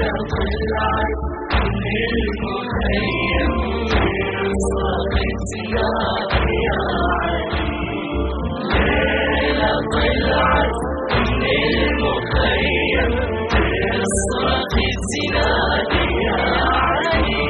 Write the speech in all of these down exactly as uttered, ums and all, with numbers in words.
طلعت من المخيم صاحتنا يا علي. ليلة طلعت من المخيم صاحتنا يا علي.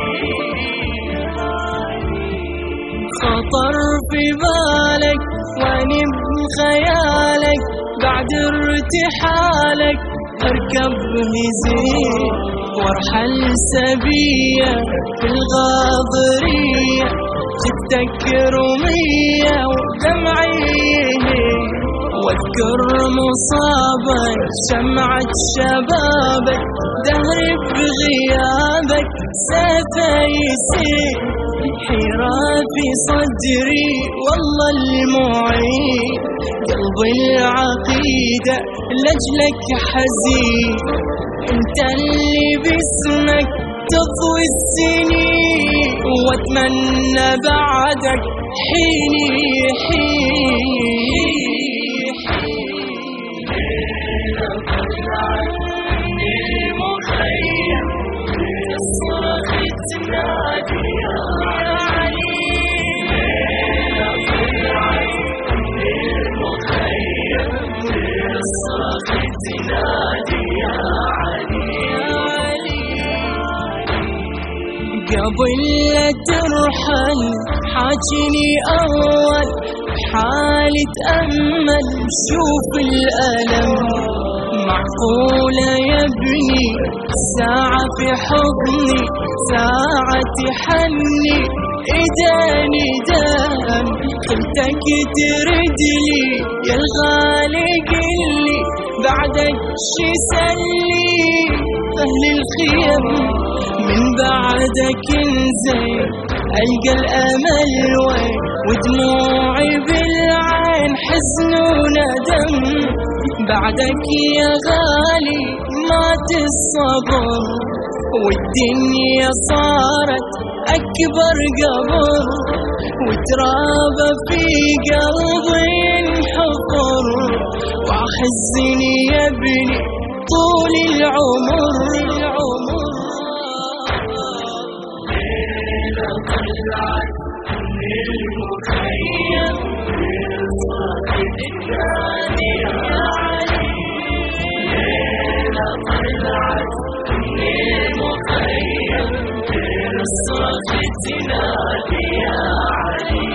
خطر في بالك واني بخيالك بعد ارتحالك اركب هزيل وارحل سبية في الغاضرية جدك رمية ودمعيه واذكر مصابك شمعة شبابك دهري بغيابك سيفه يسيل حيرة في صدري والله المعين قلبي العقيدة لجلك حزين انت اللي باسمك تطوي السنين واتمنى بعدك حيني حين. ليلة طلعت من المخيم صرخت تنادي يا علي. ليلة طلعت من المخيم صرخت تنادي يا علي. قبل لا ترحل حاجني أول بحالي تأمل شوف الألم. معقولة يا ابني ساعة في حضني ساعة تحني إداني دام خلتك تردلي يا الغالي قلي بعدك شي سلي. أهل الخيم من بعدك انزين ألقى الأمل وين ودموعي بالعين حزن وندم. بعدك يا غالي مات الصبر والدنيا صارت أكبر قبر وترابى في قلبي انحفر وأحزني يا ابني طول العمر. ليلة طلعت من المخيم صاحتنا يا علي. ليلة طلعت من المخيم صاحتنا يا علي.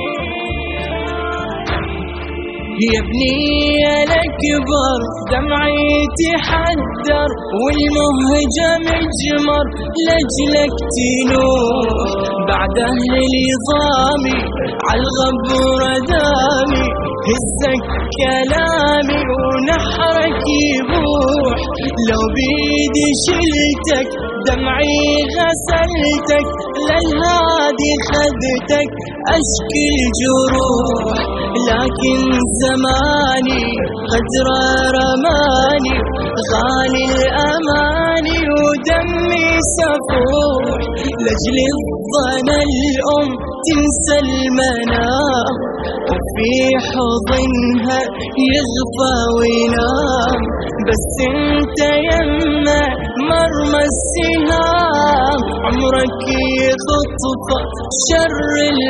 يا ابني يا الأكبر دمعي تحدر والمهجة مجمر لجلك تنور. بعد أهل العظامي عالغبر دامي هزك كلامي ونحرك يبوح. لو بيدي شلتك دمعي غسلتك للهادي خذتك أشكي الجروح. لكن زماني غدر رماني غالي الأماني ودمي سفوح. لجل الظن الأم تنسى المنام وفي حضنها يغفى وينام. بس انت يما مرمى السهام عمرك يخطف شر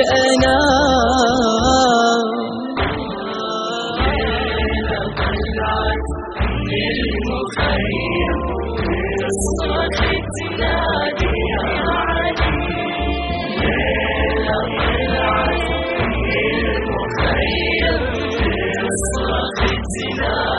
الأنام. ليلة طلعت من المخيم صرخت تنادي يا علي. ليلة طلعت من المخيم صرخت تنادي